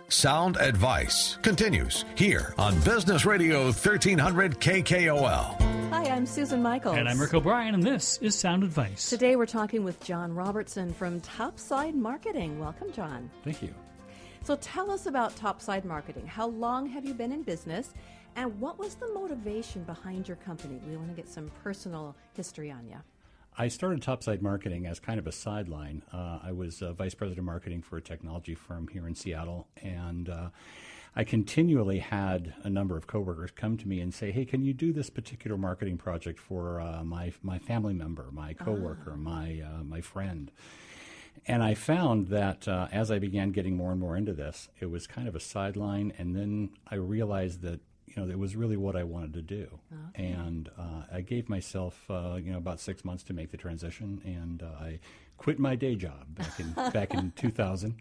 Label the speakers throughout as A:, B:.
A: Sound Advice continues here on Business Radio 1300 KKOL.
B: Hi, I'm Susan Michaels.
C: And I'm Rick O'Brien, and this is Sound Advice.
B: Today we're talking with John Robertson from Topside Marketing. Welcome, John.
D: Thank you.
B: So tell us about Topside Marketing. How long have you been in business, and what was the motivation behind your company? We want to get some personal history on you.
D: I started Topside Marketing as kind of a sideline. I was vice president of marketing for a technology firm here in Seattle, and I continually had a number of coworkers come to me and say, hey, can you do this particular marketing project for my family member, my coworker, my friend? And I found that as I began getting more and more into this, it was kind of a sideline, and then I realized that it was really what I wanted to do. Okay. And I gave myself, about 6 months to make the transition, and I quit my day job back in 2000,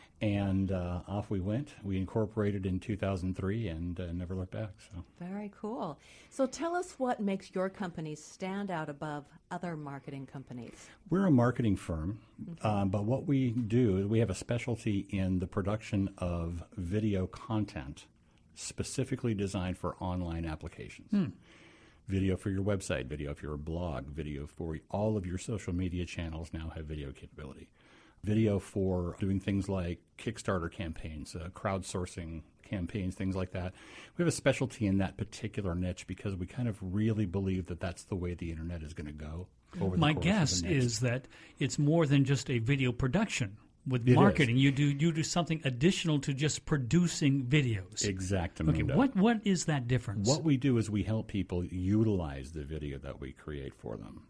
D: and off we went. We incorporated in 2003 and never looked back. So
B: very cool. So tell us what makes your company stand out above other marketing companies.
D: We're a marketing firm, but what we do is we have a specialty in the production of video content specifically designed for online applications. Video for your website, video for your blog, video for all of your social media channels now have video capability. Video for doing things like Kickstarter campaigns, crowdsourcing campaigns, things like that. We have a specialty in that particular niche because we kind of really believe that that's the way the internet is going to go.
C: My guess is that it's more than just a video production. With marketing, you do something additional to just producing videos.
D: Exactly.
C: Okay, what is that difference?
D: What we do is we help people utilize the video that we create for them.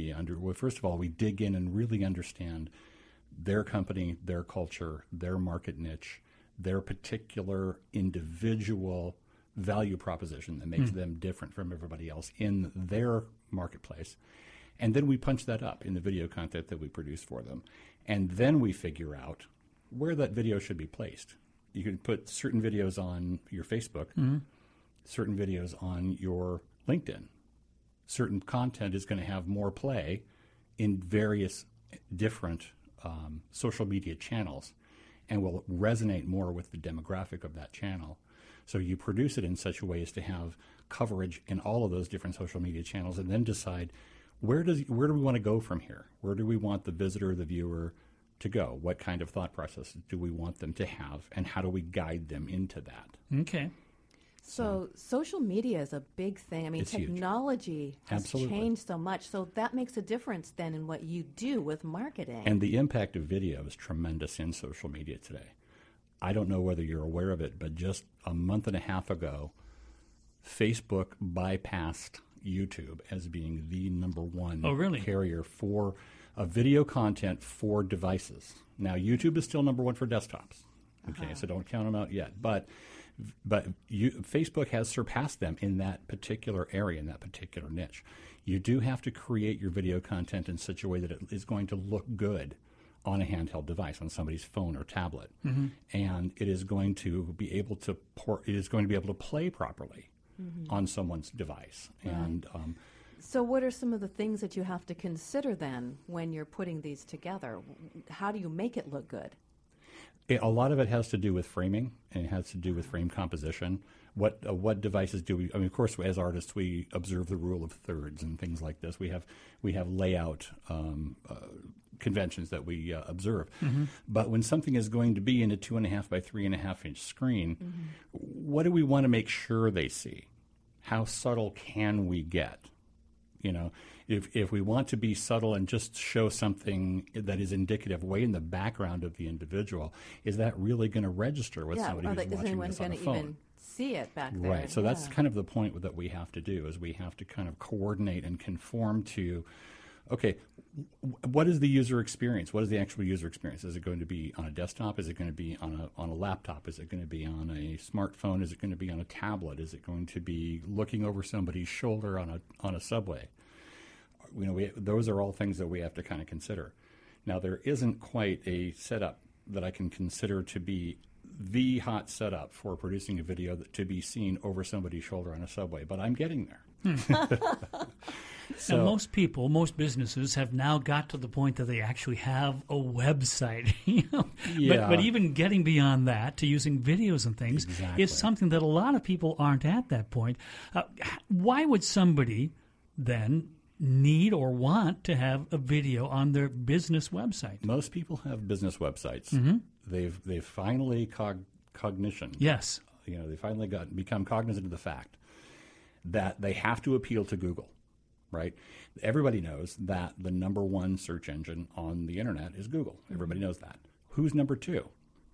D: First of all, we dig in and really understand their company, their culture, their market niche, their particular individual value proposition that makes them different from everybody else in their marketplace. And then we punch that up in the video content that we produce for them. And then we figure out where that video should be placed. You can put certain videos on your Facebook, certain videos on your LinkedIn. Certain content is going to have more play in various different social media channels and will resonate more with the demographic of that channel. So you produce it in such a way as to have coverage in all of those different social media channels and then decide where do we want to go from here? Where do we want the visitor, the viewer to go? What kind of thought process do we want them to have, and how do we guide them into that?
C: Okay.
B: So social media is a big thing. I mean, technology has changed so much, so that makes a difference then in what you do with marketing.
D: And the impact of video is tremendous in social media today. I don't know whether you're aware of it, but just a month and a half ago, Facebook bypassed YouTube as being the number one carrier for video content for devices. Now, YouTube is still number one for desktops. Okay, so don't count them out yet. But Facebook has surpassed them in that particular area, in that particular niche. You do have to create your video content in such a way that it is going to look good on a handheld device, on somebody's phone or tablet, and it is going to be able to play properly on someone's device. Right. And
B: so what are some of the things that you have to consider then when you're putting these together? How do you make it look good?
D: A lot of it has to do with framing, and it has to do with frame composition. What devices do we? I mean, of course, as artists, we observe the rule of thirds and things like this. We have layout conventions that we observe. But when something is going to be in a 2.5 by 3.5 inch screen, what do we want to make sure they see? How subtle can we get? If we want to be subtle and just show something that is indicative way in the background of the individual, is that really going to register with somebody who's watching this on a phone? Is anyone going to even
B: see it back there?
D: Right. So that's kind of the point that we have to do, is we have to kind of coordinate and conform to, okay, what is the user experience? What is the actual user experience? Is it going to be on a desktop? Is it going to be on a laptop? Is it going to be on a smartphone? Is it going to be on a tablet? Is it going to be looking over somebody's shoulder on a subway? Those are all things that we have to kind of consider. Now, there isn't quite a setup that I can consider to be the hot setup for producing a video to be seen over somebody's shoulder on a subway, but I'm getting there.
C: Now, most businesses have now got to the point that they actually have a website.
D: Yeah.
C: But even getting beyond that to using videos and things
D: Exactly.
C: is something that a lot of people aren't at that point. Why would somebody then need or want to have a video on their business website?
D: Most people have business websites. They've finally cognition.
C: Yes.
D: They finally become cognizant of the fact that they have to appeal to Google, right? Everybody knows that the number one search engine on the internet is Google. Everybody knows that. Who's number two?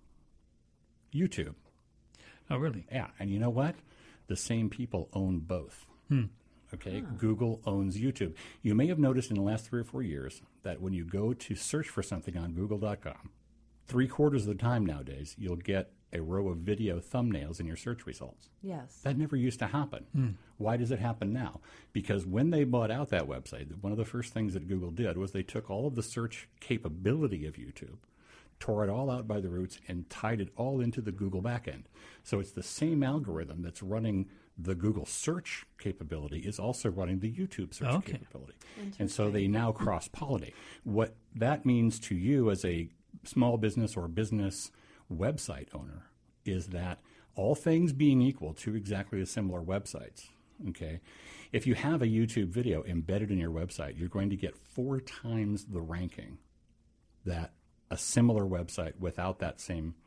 D: YouTube.
C: Oh, really?
D: Yeah, and you know what? The same people own both. Okay, Google owns YouTube. You may have noticed in the last 3 or 4 years that when you go to search for something on Google.com, 3/4 of the time nowadays, you'll get a row of video thumbnails in your search results.
B: Yes.
D: That never used to happen. Why does it happen now? Because when they bought out that website, one of the first things that Google did was they took all of the search capability of YouTube, tore it all out by the roots, and tied it all into the Google backend. So it's the same algorithm that's running the Google search capability is also running the YouTube search capability. And so they now cross-pollinate. What that means to you as a small business or business website owner is that all things being equal to exactly the similar websites, okay, if you have a YouTube video embedded in your website, you're going to get 4 times the ranking that a similar website without that same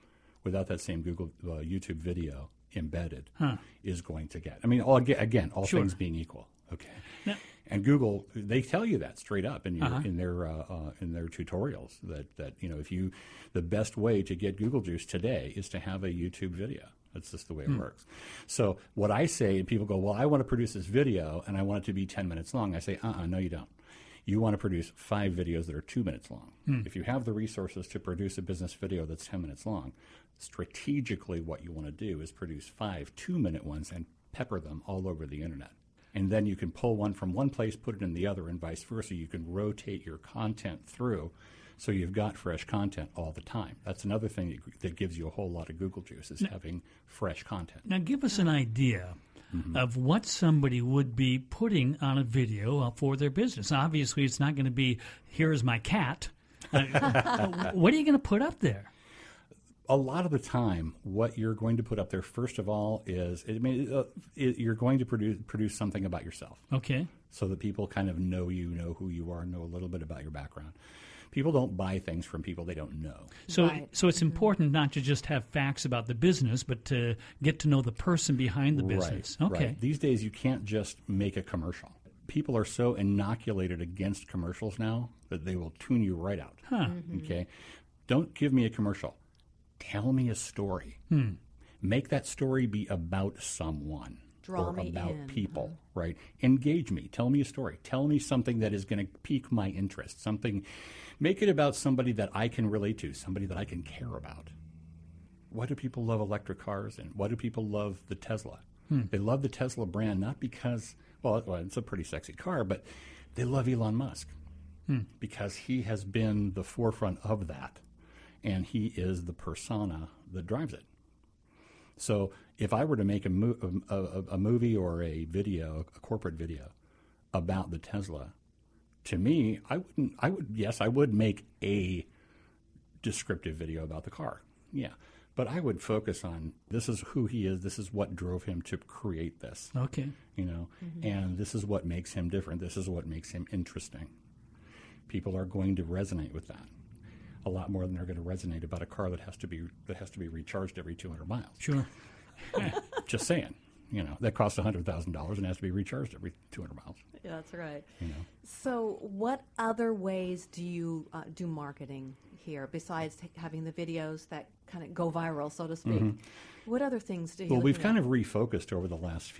D: Google YouTube video embedded is going to get. I mean, all things being equal, okay.
C: Now,
D: and Google, they tell you that straight up in their tutorials that the best way to get Google Juice today is to have a YouTube video. That's just the way it works. So what I say, and people go, well, I want to produce this video and I want it to be 10 minutes long. I say, no, you don't. You want to produce 5 videos that are 2 minutes long. If you have the resources to produce a business video that's 10 minutes long, strategically what you want to do is produce 5 2-minute ones and pepper them all over the internet. And then you can pull one from one place, put it in the other, and vice versa. You can rotate your content through so you've got fresh content all the time. That's another thing that gives you a whole lot of Google Juice is having fresh content.
C: Now give us an idea of what somebody would be putting on a video for their business. Obviously, it's not going to be, here's my cat. What are you going to put up there?
D: A lot of the time, what you're going to put up there, first of all, is you're going to produce something about yourself.
C: Okay.
D: So that people kind of know you, know who you are, know a little bit about your background. People don't buy things from people they don't know.
C: So it's important not to just have facts about the business, but to get to know the person behind the business.
D: Right,
C: okay.
D: Right. These days, you can't just make a commercial. People are so inoculated against commercials now that they will tune you right out. Okay? Don't give me a commercial. Tell me a story. Make that story be about someone.
B: Draw
D: or
B: me
D: about
B: in.
D: people, right? Engage me. Tell me a story. Tell me something that is going to pique my interest. Make it about somebody that I can relate to, somebody that I can care about. Why do people love electric cars, and why do people love the Tesla? They love the Tesla brand not because, well, it's a pretty sexy car, but they love Elon Musk because he has been the forefront of that, and he is the persona that drives it. So if I were to make a movie or a video, a corporate video about the Tesla, to me, I would make a descriptive video about the car. Yeah. But I would focus on this is who he is, this is what drove him to create this.
C: Okay.
D: And this is what makes him different. This is what makes him interesting. People are going to resonate with that a lot more than they're going to resonate about a car that has to be recharged every 200 miles.
C: Sure.
D: Just saying. That costs $100,000 and has to be recharged every 200 miles.
B: Yeah, that's right. So what other ways do you do marketing here besides having the videos that kind of go viral, so to speak? What other things do you
D: Well, we've kind of refocused over the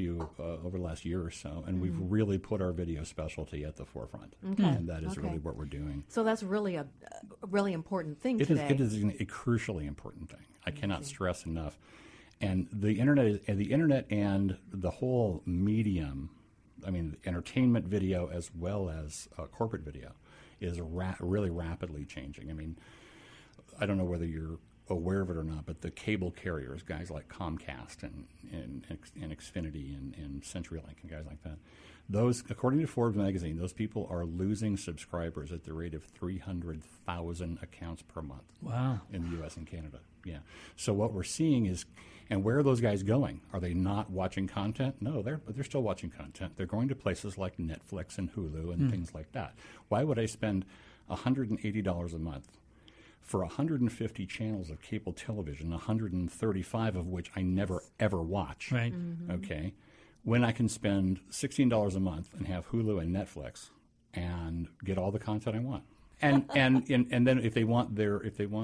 D: last year or so, and we've really put our video specialty at the forefront. And that is really what we're doing.
B: So that's really a really important thing
D: It
B: today.
D: is a crucially important thing. I cannot stress enough. And the internet and the whole medium, I mean, entertainment video as well as corporate video, is really rapidly changing. I mean, I don't know whether you're aware of it or not, but the cable carriers, guys like Comcast and Xfinity and CenturyLink and guys like that, those, according to Forbes magazine, those people are losing subscribers at the rate of 300,000 accounts per month.
C: Wow.
D: In the U.S. and Canada. Yeah. So what we're seeing is, and where are those guys going? Are they not watching content? No, they're still watching content. They're going to places like Netflix and Hulu and things like that. Why would I spend $180 a month for 150 channels of cable television, 135 of which I never, ever watch?
C: Right.
B: Mm-hmm.
D: Okay. When I can spend $16 a month and have Hulu and Netflix and get all the content I want. And then if they want their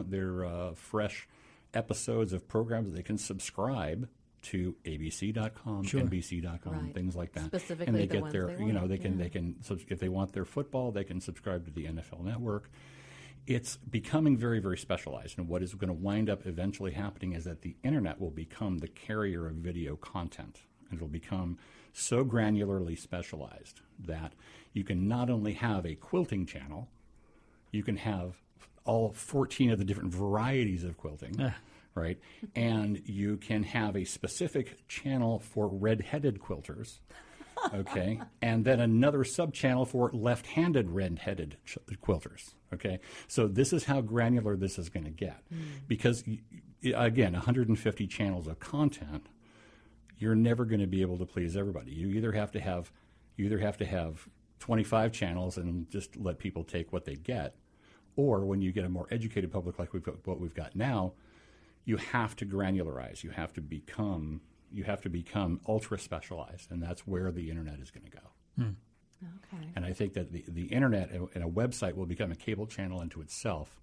D: fresh episodes of programs, they can subscribe to ABC.com,
C: sure.
D: NBC.com,
B: right.
D: things like that.
B: Specifically,
D: and they
B: the
D: get
B: ones
D: their,
B: they
D: you know,
B: want.
D: they can if they want their football, they can subscribe to the NFL Network. It's becoming very, very specialized. And what is going to wind up eventually happening is that the internet will become the carrier of video content. And it'll become so granularly specialized that you can not only have a quilting channel, you can have all 14 of the different varieties of quilting, right? And you can have a specific channel for red-headed quilters, okay? And then another sub-channel for left-handed red-headed quilters, okay? So this is how granular this is going to get. Because, again, 150 channels of content, you're never going to be able to please everybody. You either have to have 25 channels and just let people take what they get, or when you get a more educated public like what we've got now, you have to granularize. You have to become ultra specialized, and that's where the internet is going to go.
B: Okay.
D: And I think that the internet and a website will become a cable channel unto itself.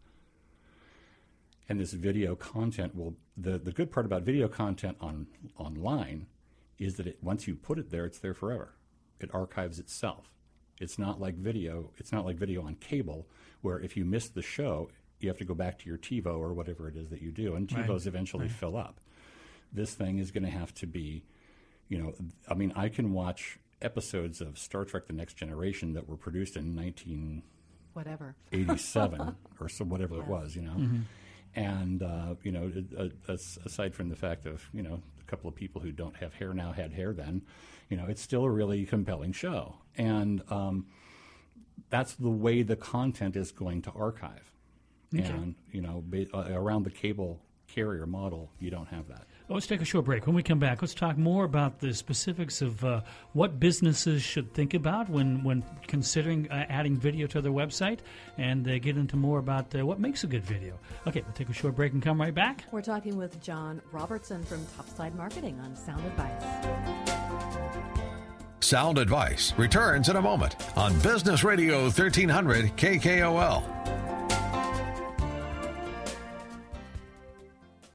D: And this video content will, the good part about video content online is that once you put it there, it's there forever. It archives itself. It's not like video on cable, where if you miss the show, you have to go back to your TiVo or whatever it is that you do, and TiVos eventually fill up. This thing is going to have to be, I mean, I can watch episodes of Star Trek: The Next Generation that were produced in 1987 or so, whatever it was, And, aside from the fact of, a couple of people who don't have hair now had hair then, it's still a really compelling show. And that's the way the content is going to archive. Okay. And, around the cable carrier model, you don't have that.
C: Well, let's take a short break. When we come back, let's talk more about the specifics of what businesses should think about when considering adding video to their website, and get into more about what makes a good video. Okay, we'll take a short break and come right back.
B: We're talking with John Robertson from Topside Marketing on Sound Advice.
A: Sound Advice returns in a moment on Business Radio 1300 KKOL.